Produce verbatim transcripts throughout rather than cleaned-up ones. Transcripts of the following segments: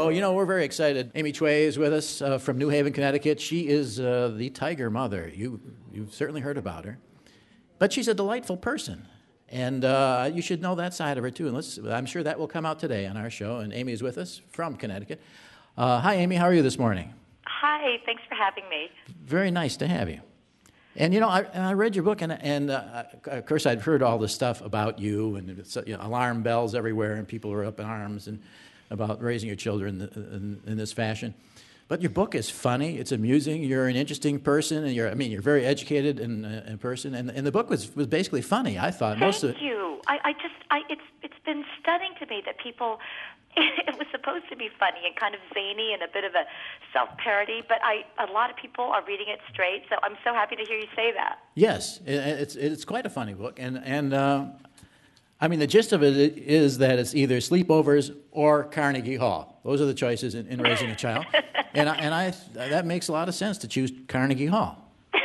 So, you know, we're very excited. Amy Choi is with us uh, from New Haven, Connecticut. She is uh, the Tiger Mother. You, you've certainly heard about her. But she's a delightful person. And uh, you should know that side of her, too. And let's, I'm sure that will come out today on our show. And Amy is with us from Connecticut. Uh, hi, Amy. How are you this morning? Hi. Thanks for having me. Very nice to have you. And, you know, I, and I read your book, and, and uh, of course, I'd heard all this stuff about you, and it's, you know, alarm bells everywhere, and people are up in arms and about raising your children in, in, in this fashion. But your book is funny. It's amusing. You're an interesting person, and you're, I mean, you're very educated in, uh, in person. And, and the book was, was basically funny, I thought. Thank Most of it, you. I, I just, I, it's, it's been stunning to me that people, it was supposed to be funny and kind of zany and a bit of a self-parody, but I, a lot of people are reading it straight, so I'm so happy to hear you say that. Yes, it, it's, it's quite a funny book. And, and uh, I mean, the gist of it is that it's either sleepovers or Carnegie Hall. Those are the choices in, in raising a child. And I, and I that makes a lot of sense to choose Carnegie Hall.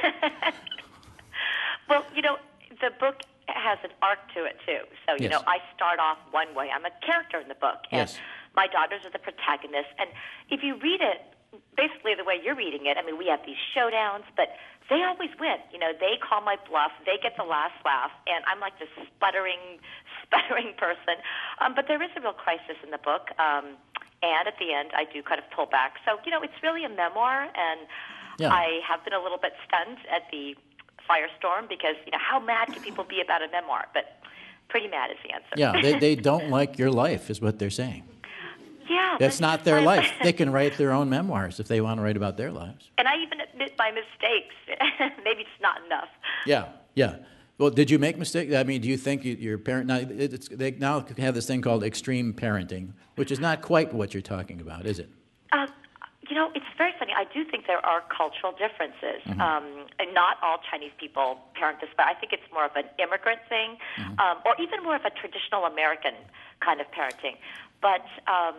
Well, you know, the book has an arc to it, too. So, you Yes. know, I start off one way. I'm a character in the book. And Yes. my daughters are the protagonists. And if you read it, basically the way you're reading it, I mean, we have these showdowns, but they always win. You know, they call my bluff. They get the last laugh. And I'm like this sputtering, sputtering person. Um, but there is a real crisis in the book. Um, and at the end, I do kind of pull back. So, you know, it's really a memoir. And Yeah. I have been a little bit stunned at the firestorm because, you know, how mad can people be about a memoir? But pretty mad is the answer. Yeah, they, they don't like your life, is what they're saying. Yeah. That's but- not their but- life. They can write their own memoirs if they want to write about their lives. And I even admit my mistakes. Maybe it's not enough. Yeah, yeah. Well, did you make mistakes? I mean, do you think you, your parent now? It's, they now have this thing called extreme parenting, which is not quite what you're talking about, is it? Uh, you know, it's very funny. I do think there are cultural differences. Mm-hmm. Um, and not all Chinese people parent this way. I think it's more of an immigrant thing, Mm-hmm. um, or even more of a traditional American kind of parenting. But um,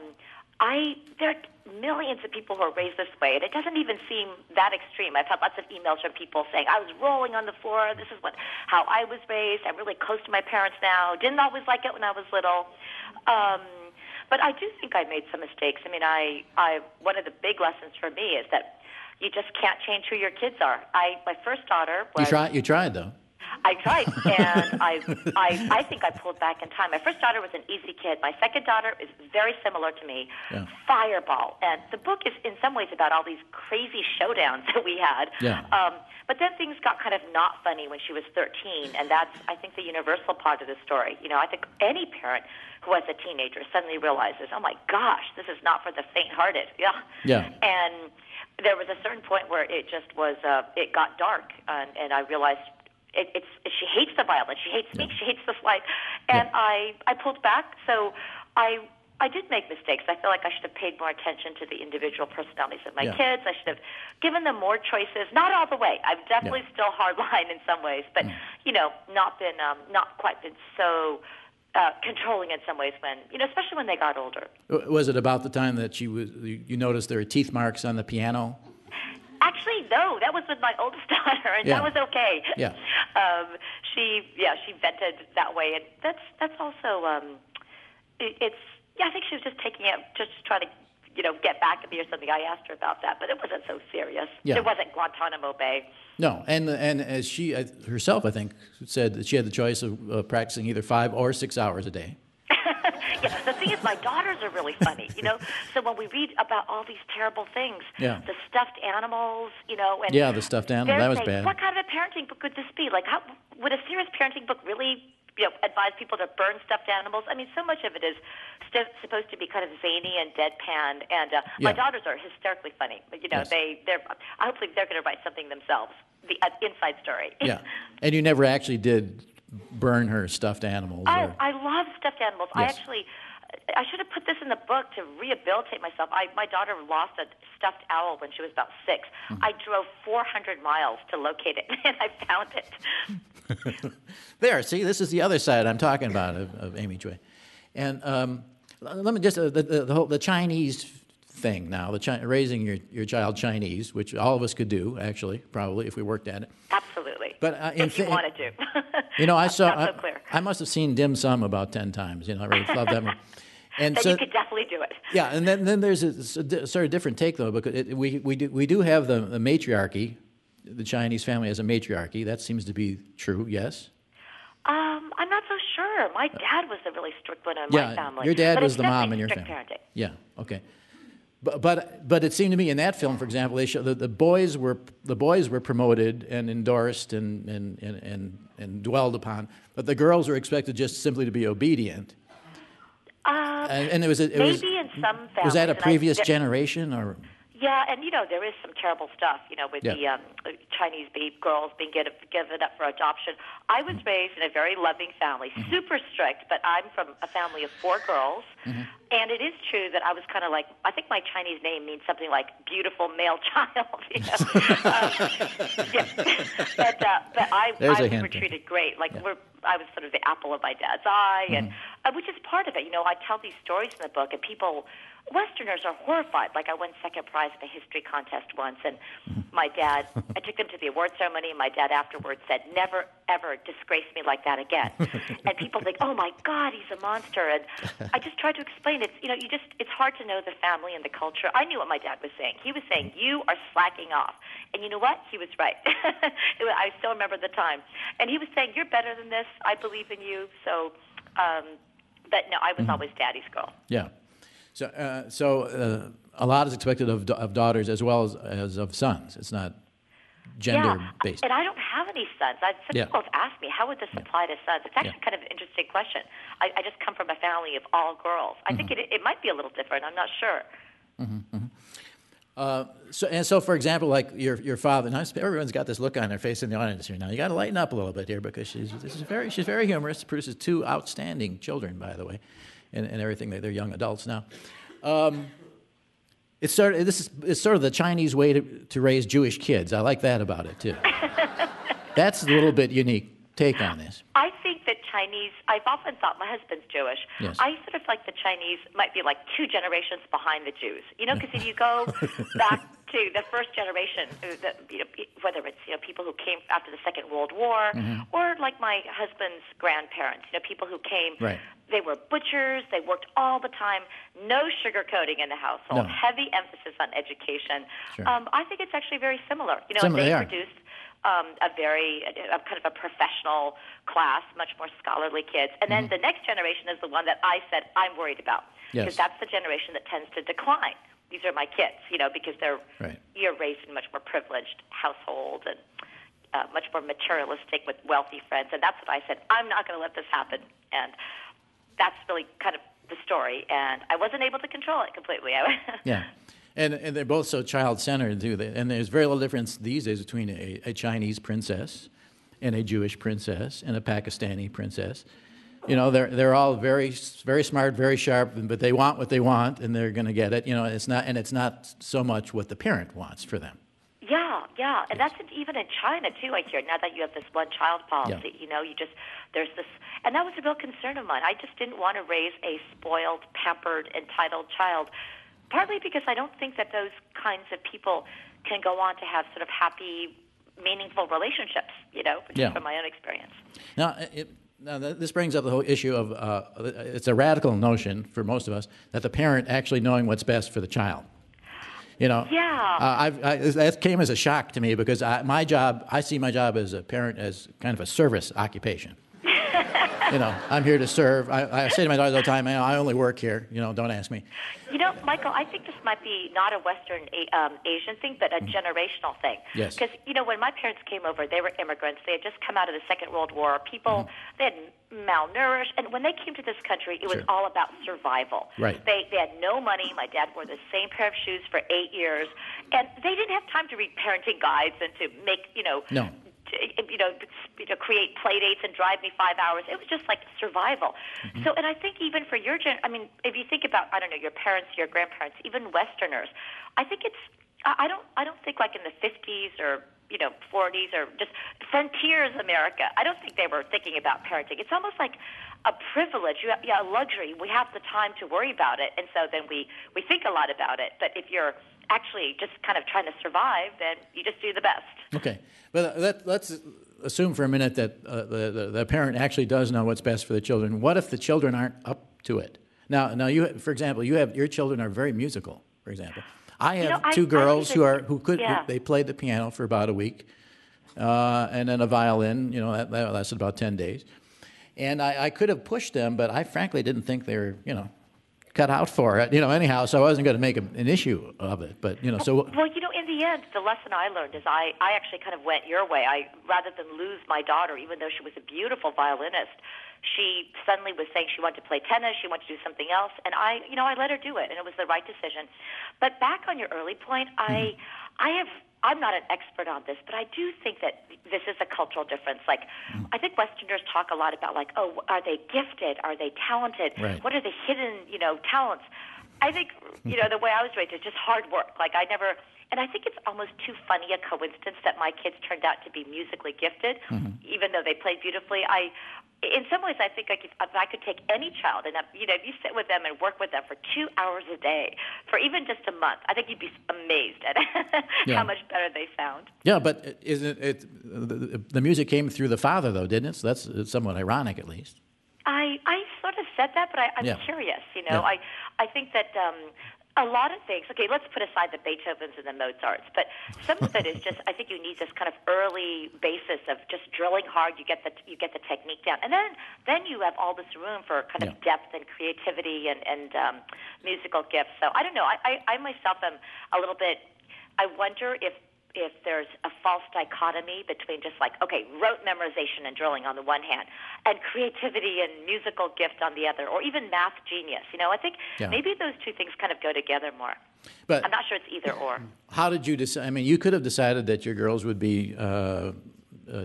I there are millions of people who are raised this way, and it doesn't even seem that extreme. I've had lots of emails from people saying, I was rolling on the floor. This is what how I was raised. I'm really close to my parents now. Didn't always like it when I was little. Um, but I do think I made some mistakes. I mean, I, I one of the big lessons for me is that you just can't change who your kids are. I my first daughter was... You tried. You tried, though. I tried, and I, I, I think I pulled back in time. My first daughter was an easy kid. My second daughter is very similar to me, Yeah. Fireball. And the book is in some ways about all these crazy showdowns that we had. Yeah. Um, but then things got kind of not funny when she was thirteen, and that's, I think, the universal part of the story. You know, I think any parent who has a teenager suddenly realizes, oh my gosh, this is not for the faint-hearted. Yeah. Yeah. And there was a certain point where it just was, uh, it got dark, and, and I realized it, it's she hates the violence, she hates me, Yeah. she hates this life, and Yeah. I I pulled back. So I I did make mistakes. I feel like I should have paid more attention to the individual personalities of my Yeah. kids. I should have given them more choices. Not all the way. I've definitely Yeah. still hardline in some ways, but Mm. you know, not been um, not quite been so. Uh, controlling in some ways when, you know, especially when they got older. W- Was it about the time that she was? You you noticed there were teeth marks on the piano? Actually, no, that was with my oldest daughter, and Yeah. that was okay. Yeah. Um, she, yeah, she vented that way, and that's that's also, um, it, it's, yeah, I think she was just taking it, just trying to, you know, get back at me or something. I asked her about that, but it wasn't so serious. Yeah. It wasn't Guantanamo Bay. No, and and as she uh, herself, I think, said that she had the choice of uh, practicing either five or six hours a day. Yeah, the thing is, my daughters are really funny, you know. So when we read about all these terrible things, Yeah. the stuffed animals, you know, and Yeah, the stuffed animal, they're that was saying, bad. what kind of a parenting book could this be? Like, how would a serious parenting book really, you know, advise people to burn stuffed animals? I mean, so much of it is st- supposed to be kind of zany and deadpan, and uh, my Yeah. daughters are hysterically funny. But you know, Yes. they they're hopefully they're going to write something themselves, the uh, inside story. Yeah, and you never actually did burn her stuffed animals. Oh, or, I love stuffed animals. I Yes. actually, I should have put this in the book to rehabilitate myself. I, my daughter lost a stuffed owl when she was about six. Mm-hmm. I drove four hundred miles to locate it, and I found it. There, see, this is the other side I'm talking about of, of Amy Choi. And um, l- let me just, uh, the, the, the, whole, the Chinese thing now, the Chi- raising your, your child Chinese, which all of us could do, actually, probably, if we worked at it. Absolutely. But uh, in if you thi- wanted to. You know, I saw, Not so I, clear. I must have seen Dim Sum about ten times. You know, I really love that movie. And then so, you could definitely do it. Yeah, and then, then there's a, a di- sort of different take, though, because it, we, we, do, we do have the, the matriarchy. The Chinese family has a matriarchy. That seems to be true, yes? Um, I'm not so sure. My dad was the really strict one in Yeah, my family. your dad but was it's the mom definitely in your strict family. parenting. Yeah, okay. But, but but it seemed to me in that film, for example, they show that the boys were the boys were promoted and endorsed and and, and, and, and dwelled upon, but the girls were expected just simply to be obedient. Um, And, and it was it maybe was, in some families. was that a and I- previous there- generation or? Yeah, and you know there is some terrible stuff, you know, with Yeah. the um, Chinese baby girls being get, given up for adoption. I was raised in a very loving family, Mm-hmm. super strict, but I'm from a family of four girls, Mm-hmm. and it is true that I was kind of like, I think my Chinese name means something like beautiful male child, you know. um, yeah. but uh, but I, There's I a hint were there. treated great. Like we're, I was sort of the apple of my dad's eye, and Mm-hmm. uh, which is part of it. You know, I tell these stories in the book, and people. Westerners are horrified. Like I won second prize at a history contest once, and my dad, I took them to the award ceremony, and my dad afterwards said, never, ever disgrace me like that again. And people think, oh my God, he's a monster. And I just tried to explain it's, you know, you just, it's hard to know the family and the culture. I knew what my dad was saying. He was saying, you are slacking off. And you know what? He was right. I still remember the time. And he was saying, you're better than this. I believe in you. So, um, but no, I was always daddy's girl. Yeah. So, uh, so uh, a lot is expected of, da- of daughters as well as, as of sons. It's not gender Yeah, based. and I don't have any sons. I've, some Yeah. people have asked me, how would this apply to sons? It's actually Yeah. kind of an interesting question. I, I just come from a family of all girls. I think it, it might be a little different. I'm not sure. Uh, so and so, for example, like your your father. Now everyone's got this look on their face in the audience here. Now you got to lighten up a little bit here because she's this is very she's very humorous. Produces two outstanding children, by the way, and, and everything. They're young adults now. Um, it's sort of, this is it's sort of the Chinese way to, to raise Jewish kids. I like that about it too. That's a little bit unique take on this. I think that Chinese, I've often thought, my husband's Jewish. Yes. I sort of like the Chinese might be like two generations behind the Jews. You know, because if you go back to the first generation, uh, the, you know, whether it's, you know, people who came after the Second World War or like my husband's grandparents, you know, people who came, Right. they were butchers, they worked all the time, no sugarcoating in the household, No. heavy emphasis on education. Sure. Um, I think it's actually very similar. You know, Similar, they they are. produced um, a very a, a kind of a professional class, much more scholarly kids. And then the next generation is the one that I said I'm worried about. Because Yes. that's the generation that tends to decline. These are my kids, you know, because they're Right. you're raised in a much more privileged household and uh, much more materialistic with wealthy friends. And that's what I said. I'm not going to let this happen. And that's really kind of the story. And I wasn't able to control it completely. Yeah. And, and they're both so child-centered, too. They- And there's very little difference these days between a, a Chinese princess and a Jewish princess and a Pakistani princess. You know, they're they're all very very smart, very sharp, but they want what they want, and they're going to get it. You know, it's not and it's not so much what the parent wants for them. Yeah, yeah, and that's even in China too. I hear now that you have this one-child policy. Yeah. You know, you just there's this, and that was a real concern of mine. I just didn't want to raise a spoiled, pampered, entitled child, partly because I don't think that those kinds of people can go on to have sort of happy, meaningful relationships. You know, just Yeah. from my own experience. Now, it, now th- this brings up the whole issue of uh, it's a radical notion for most of us that the parent actually knowing what's best for the child. You know, Yeah. uh, I've, I, that came as a shock to me because I, my job, I see my job as a parent as kind of a service occupation. You know, I'm here to serve. I, I say to my daughters all the time, I only work here. You know, don't ask me. You know, Michael, I think this might be not a Western um, Asian thing, but a generational thing. Yes. Because, you know, when my parents came over, they were immigrants. They had just come out of the Second World War. People, they had malnourished. And when they came to this country, it was Sure. all about survival. Right. They, they had no money. My dad wore the same pair of shoes for eight years. And they didn't have time to read parenting guides and to make, you know, No. you know, you know, create play dates and drive me five hours. It was just like survival. Mm-hmm. So, and I think even for your gen, I mean, if you think about, I don't know, your parents, your grandparents, even Westerners, I think it's, I I don't, I don't think like in the fifties or, you know, forties or just frontiers America, I don't think they were thinking about parenting. It's almost like a privilege, you have, yeah, a luxury. We have the time to worry about it, and so then we, we think a lot about it. But if you're actually just kind of trying to survive, then you just do the best. Okay, but let, let's assume for a minute that uh, the, the, the parent actually does know what's best for the children. What if the children aren't up to it? Now, now you, for example, you have your children are very musical. For example, I have You know, I- two I girls think who that- are who could yeah. who, they played the piano for about a week, uh, and then a violin. You know, that, that lasted about ten days. And I, I could have pushed them, but I frankly didn't think they were, you know, cut out for it. You know, anyhow, so I wasn't going to make a, an issue of it. But you know, so Well, you know, in the end, the lesson I learned is I, I actually kind of went your way. I rather than lose my daughter, even though she was a beautiful violinist, she suddenly was saying she wanted to play tennis, she wanted to do something else, and I, you know, I let her do it, and it was the right decision. But back on your early point, I, I have. I'm not an expert on this, but I do think that this is a cultural difference. Like, I think Westerners talk a lot about, like, oh, are they gifted? Are they talented? Right. What are the hidden, you know, talents? I think, you know, the way I was raised is just hard work. Like, I never, and I think it's almost too funny a coincidence that my kids turned out to be musically gifted, mm-hmm. even though they played beautifully. I, in some ways, I think I could, if I could take any child and, you know, if you sit with them and work with them for two hours a day for even just a month, I think you'd be amazed at yeah. how much better they sound. Yeah, but isn't it, the, the music came through the father, though, didn't it? So that's somewhat ironic, at least. I, I sort of said that, but I, I'm yeah. curious, you know. Yeah. I, I think that um, a lot of things, okay, let's put aside the Beethovens and the Mozarts, but some of it is just, I think you need this kind of early basis of just drilling hard, you get the you get the technique down, and then then you have all this room for kind of yeah. depth and creativity and, and um, musical gifts. So I don't know, I, I, I myself am a little bit, I wonder if if there's a false dichotomy between just like, okay, rote memorization and drilling on the one hand, and creativity and musical gift on the other, or even math genius. You know, I think yeah. maybe those two things kind of go together more. But I'm not sure it's either or. How did you decide? I mean, you could have decided that your girls would be uh, uh,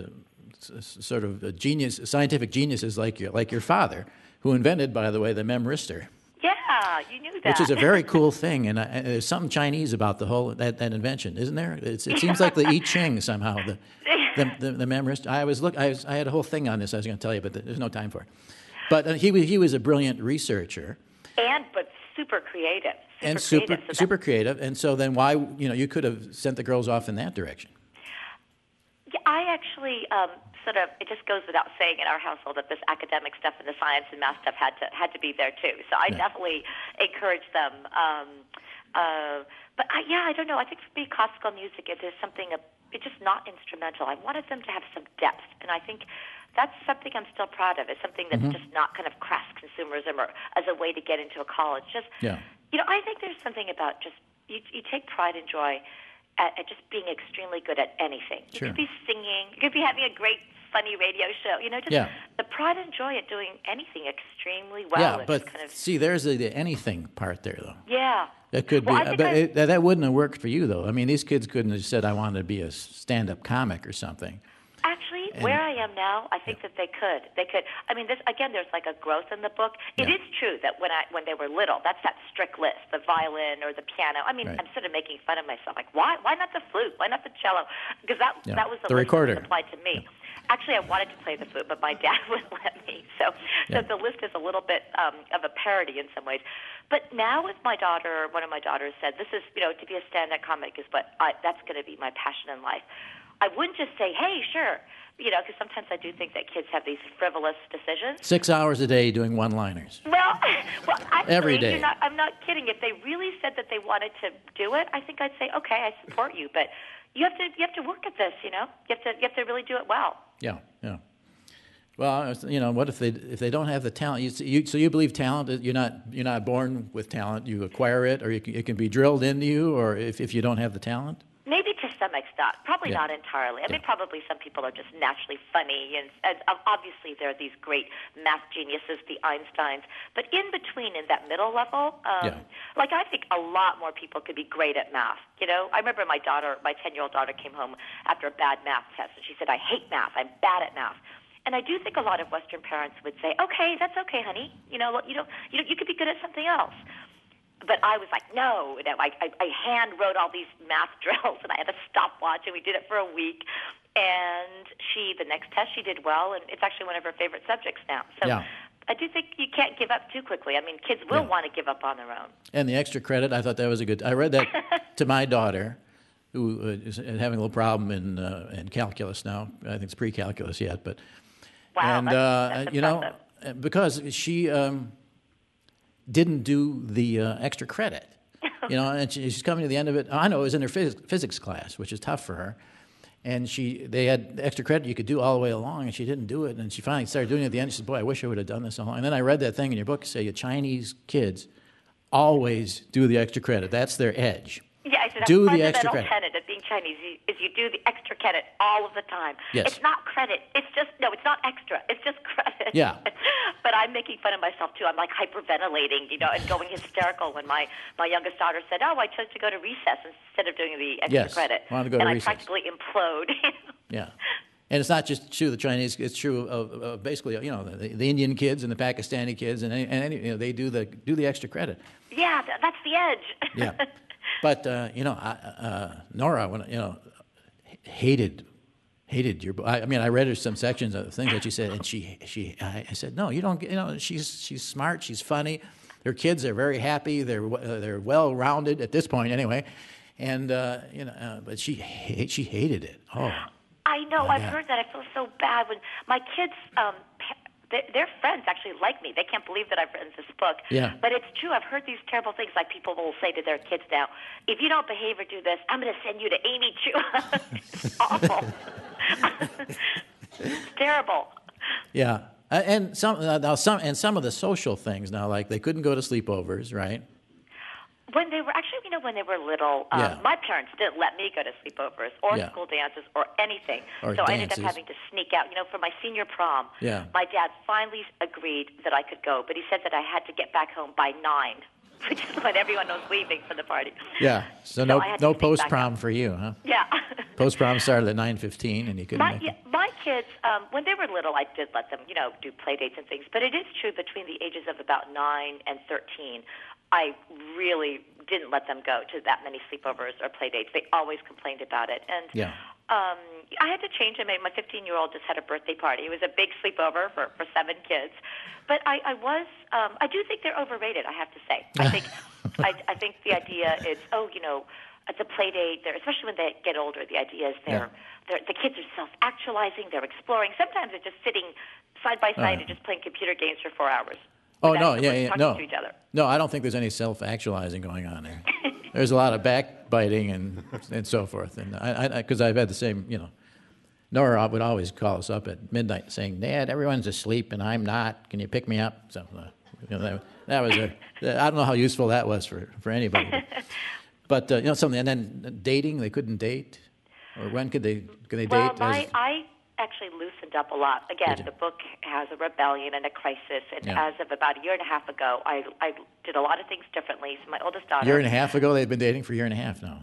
sort of a genius, scientific geniuses like your, like your father, who invented, by the way, the memristor. Yeah, you knew that. Which is a very cool thing, and, I, and there's something Chinese about the whole that, that invention, isn't there? It's, it seems like the I Ching somehow. The the, the, the memorist. I was look. I, was, I had a whole thing on this. I was going to tell you, but there's no time for it. But uh, he was he was a brilliant researcher, and but super creative, super and super creative, so super creative. And so then why you know you could have sent the girls off in that direction. Yeah, I actually um, sort of, it just goes without saying in our household that this academic stuff and the science and math stuff had to had to be there too. So I yeah. definitely encourage them. Um, uh, but I, yeah, I don't know. I think for me, classical music is there's something, it's just not instrumental. I wanted them to have some depth, and I think that's something I'm still proud of. It's something that's mm-hmm. just not kind of crass consumerism or as a way to get into a college. Just, yeah. you know, I think there's something about just, you, you take pride and joy At, at just being extremely good at anything. You sure. could be singing, you could be having a great, funny radio show. You know, just yeah. the pride and joy at doing anything extremely well. Yeah, but kind of, see, there's the, the anything part there, though. Yeah. It could well, be, but it, that wouldn't have worked for you, though. I mean, these kids couldn't have said, I wanted to be a stand-up comic or something. Actually, and, where I am now, I think yeah. that they could. They could. I mean, this again. There's like a growth in the book. It yeah. is true that when I when they were little, that's that strict list: the violin or the piano. I mean, right. I'm sort of making fun of myself. Like, why? Why not the flute? Why not the cello? Because that yeah. that was the, the list recorder that was applied to me. Yeah. Actually, I wanted to play the flute, but my dad wouldn't let me. So, yeah. so the list is a little bit um, of a parody in some ways. But now, with my daughter, one of my daughters said, "This is, you know, to be a stand-up comic is what I, that's going to be my passion in life." I wouldn't just say, "Hey, sure." You know, because sometimes I do think that kids have these frivolous decisions. Six hours a day doing one-liners. Well, well actually, every day. You're not, I'm not kidding. If they really said that they wanted to do it, I think I'd say, okay, I support you. But you have to you have to work at this. You know, you have to you have to really do it well. Yeah, yeah. Well, you know, what if they if they don't have the talent? You, you, so you believe talent? You're not you're not born with talent. You acquire it, or you can, it can be drilled into you. Or if, if you don't have the talent. Maybe to some extent, probably yeah. not entirely. I yeah. mean, probably some people are just naturally funny, and, and obviously there are these great math geniuses, the Einsteins. But in between, in that middle level, um, yeah. like I think a lot more people could be great at math. You know, I remember my daughter, my ten-year-old daughter, came home after a bad math test, and she said, "I hate math. I'm bad at math." And I do think a lot of Western parents would say, "Okay, that's okay, honey. You know, you know, you know, you could be good at something else." But I was like, no, you know, I, I, I hand wrote all these math drills, and I had a stopwatch, and we did it for a week. And she, the next test, she did well, and it's actually one of her favorite subjects now. So yeah. I do think you can't give up too quickly. I mean, kids will yeah. want to give up on their own. And the extra credit, I thought that was a good. I read that to my daughter, who uh, is having a little problem in uh, in calculus now. I think it's pre-calculus yet, but wow, and that's, uh, that's you know, impressive. because she. Um, didn't do the uh, extra credit. You know, and she, she's coming to the end of it. I know it was in her phys- physics class, which is tough for her. And she, they had extra credit you could do all the way along, and she didn't do it. And she finally started doing it at the end. She said, "Boy, I wish I would have done this all along." And then I read that thing in your book say Chinese kids always do the extra credit. That's their edge. Yeah, I said do that's the extra fundamental credit. tenet of being Chinese is you do the extra credit all of the time. Yes. It's not credit. It's just no. It's not extra. It's just credit. Yeah. But I'm making fun of myself too. I'm like hyperventilating, you know, and going hysterical when my my youngest daughter said, "Oh, I chose to go to recess instead of doing the extra Yes, credit." wanted to go to and recess. I practically implode. Yeah. And it's not just true of the Chinese. It's true of, of basically, you know, the, the Indian kids and the Pakistani kids, and, any, and any, you know, they do the do the extra credit. Yeah, th- that's the edge. Yeah. But uh, you know, I, uh, Nora, when you know, hated hated your book. I, I mean, I read her some sections of the things that she said, and she she I, I said, no, you don't. You know, she's she's smart. She's funny. Her kids are very happy. They're uh, they're well rounded at this point, anyway. And uh, you know, uh, but she ha- she hated it. Oh. I know. Oh, I've yeah. heard that. I feel so bad when my kids. Um, pa- their, their friends actually like me. They can't believe that I've written this book. Yeah. But it's true. I've heard these terrible things. Like people will say to their kids now, "If you don't behave or do this, I'm going to send you to Amy Chu." It's awful. It's terrible. Yeah. Uh, and some uh, now some and some of the social things now, like they couldn't go to sleepovers, right? When they were actually, you know, when they were little, um, Yeah. my parents didn't let me go to sleepovers or Yeah. school dances or anything. Or so I ended dances. up having to sneak out. You know, for my senior prom, Yeah. my dad finally agreed that I could go, but he said that I had to get back home by nine, which is when everyone was leaving for the party. Yeah. So, So no I had to no sneak post back prom for you, huh? Yeah. Post prom started at nine fifteen, and you couldn't My, make yeah, it. my kids, um, when they were little, I did let them, you know, do play dates and things. But it is true between the ages of about nine and thirteen, I really didn't let them go to that many sleepovers or play dates. They always complained about it. And Yeah. um, I had to change it. My fifteen-year-old just had a birthday party. It was a big sleepover for, for seven kids. But I, I was, um, I do think they're overrated, I have to say. I think, I, I think the idea is, oh, you know, at the play date, they're, especially when they get older, the idea is they're, Yeah. they're the kids are self-actualizing, they're exploring. Sometimes they're just sitting side by side Uh. and just playing computer games for four hours. Oh without no, even yeah, yeah, talking no, to each other. no. I don't think there's any self-actualizing going on there. There's a lot of backbiting and and so forth, and I because I've had the same, you know. Nora would always call us up at midnight saying, "Dad, everyone's asleep and I'm not. Can you pick me up?" So uh, you know, that, that was a. I don't know how useful that was for for anybody, but, but uh, you know something. And then dating, they couldn't date, or when could they could they Well, date? my, as- I actually loosened up a lot. Again, Did you? the book has a rebellion and a crisis, and Yeah. as of about a year and a half ago, I, I did a lot of things differently. So my oldest daughter... year and a half ago, they'd been dating for a year and a half now.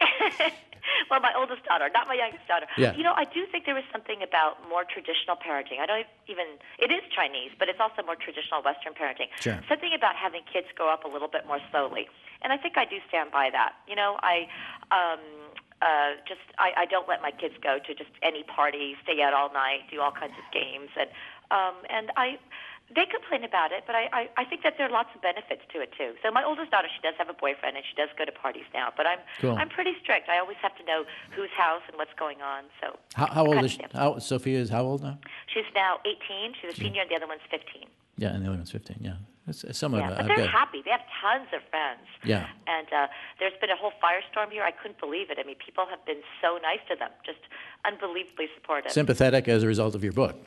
Well, my oldest daughter, not my youngest daughter. Yeah. You know, I do think there was something about more traditional parenting. I don't even, it is Chinese, but it's also more traditional Western parenting. Sure. Something about having kids grow up a little bit more slowly. And I think I do stand by that. You know, I, um, uh, just, I, I don't let my kids go to just any party, stay out all night, do all kinds of games. And, um, and I, they complain about it, but I, I, I think that there are lots of benefits to it too. So my oldest daughter, she does have a boyfriend, and she does go to parties now. But I'm Cool. I'm pretty strict. I always have to know whose house and what's going on. So How, how old kind is of she? stand- How, Sophia is how old now? She's now eighteen. She's a senior, and the other one's fifteen. Yeah, and the other one's fifteen. Yeah, it's, it's somewhat. Yeah, uh, but I've they're got- happy. They have tons of friends. Yeah. And uh, there's been a whole firestorm here. I couldn't believe it. I mean, people have been so nice to them, just unbelievably supportive. sympathetic as a result of your book.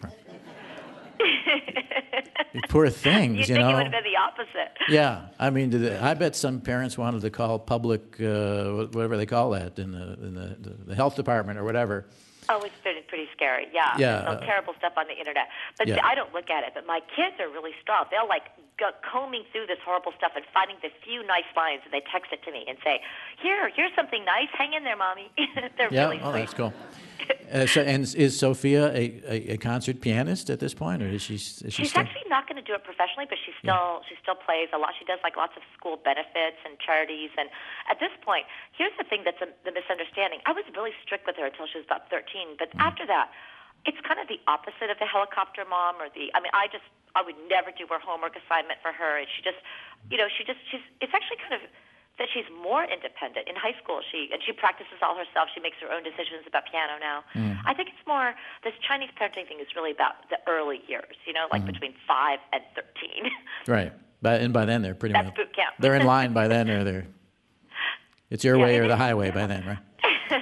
You poor things, You'd you think know. it would have been the opposite. Yeah, I mean, did the, I bet some parents wanted to call public, uh, whatever they call that, in the in the, the, the health department or whatever. Oh, it's been pretty scary. Yeah, Yeah, There's some uh, terrible stuff on the internet. But yeah. see, I don't look at it. But my kids are really strong. They'll like go combing through this horrible stuff and finding the few nice lines, and they text it to me and say, "Here, here's something nice. Hang in there, mommy." They're Yeah, really oh, sweet. that's cool. Uh, so, and is Sophia a, a, a concert pianist at this point, or is she? Is she She's still? actually not going to do it professionally, but she still she still plays a lot. She does like lots of school benefits and charities. And at this point, here's the thing that's a, the misunderstanding. I was really strict with her until she was about thirteen, but Mm. after that, it's kind of the opposite of the helicopter mom or the. I mean, I just I would never do her homework assignment for her, and she just, you know, she just she's. It's actually kind of that she's more independent. In high school, she and she practices all herself. She makes her own decisions about piano now. Mm. I think it's more this Chinese parenting thing is really about the early years, you know, like Mm-hmm. between five and thirteen. Right. But and by then they're pretty That's much boot camp. they're in line by then, or they're it's your Yeah, way it or the is. highway by then, right?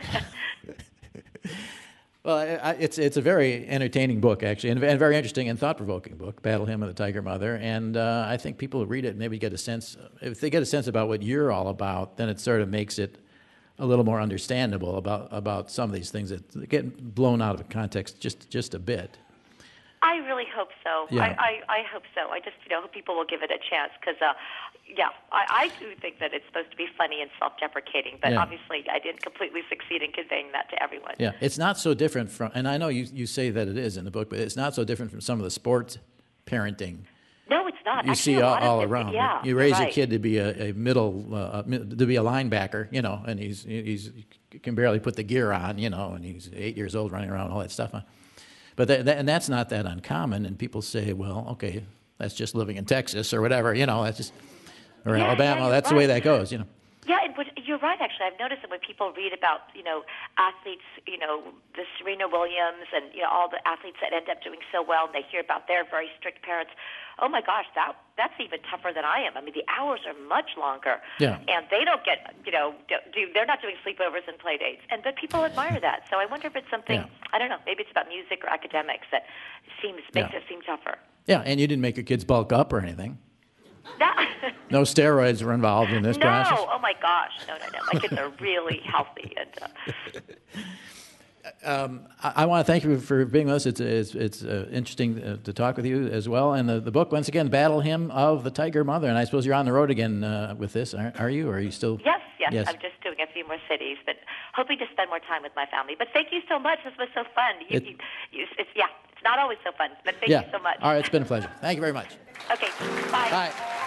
Well, I, I, it's it's a very entertaining book actually, and, and very interesting and thought-provoking book, Battle Hymn of the Tiger Mother. And uh, I think people who read it maybe get a sense. If they get a sense about what you're all about, then it sort of makes it a little more understandable about about some of these things that get blown out of context just just a bit. I really hope so. Yeah. I, I, I hope so. I just, you know, hope people will give it a chance because, uh, yeah, I, I do think that it's supposed to be funny and self-deprecating, but Yeah. obviously I didn't completely succeed in conveying that to everyone. Yeah, it's not so different from, and I know you, you say that it is in the book, but it's not so different from some of the sports parenting No, it's not. you Actually, see a all, lot of all it- around. Yeah, You you're raise a right. kid to be a, a middle, uh, to be a linebacker, you know, and he's he's he can barely put the gear on, you know, and he's eight years old running around all that stuff. But that, that, and that's not that uncommon. And people say, well, okay, that's just living in Texas or whatever, you know, that's just or Yeah, Alabama. yeah, that's you're the way right. that goes, you know. Yeah, and what, you're right, actually. I've noticed that when people read about, you know, athletes, you know, the Serena Williams and, you know, all the athletes that end up doing so well, and they hear about their very strict parents, oh, my gosh, that that's even tougher than I am. I mean, the hours are much longer. Yeah. And they don't get, you know, do, they're not doing sleepovers and play dates. And, but people admire that. So I wonder if it's something, Yeah. I don't know, maybe it's about music or academics that seems makes Yeah. it seem tougher. Yeah, and you didn't make your kids bulk up or anything. No. No steroids were involved in this No, process. oh my gosh, no, no, no. My kids are really healthy, and uh, I, I want to thank you for being with us. It's it's, it's uh, interesting uh, to talk with you as well. And the, the book, once again, Battle Hymn of the Tiger Mother. And I suppose you're on the road again uh, with this, are, are you? Or are you still? yes, yes, Yes. I'm just doing a few more cities, but hoping to spend more time with my family. But thank you so much. This was so fun. You, It- you, you, it's yeah, it's not always so fun, but thank Yeah. you so much. All right, it's been a pleasure. Thank you very much. Okay, bye. Bye.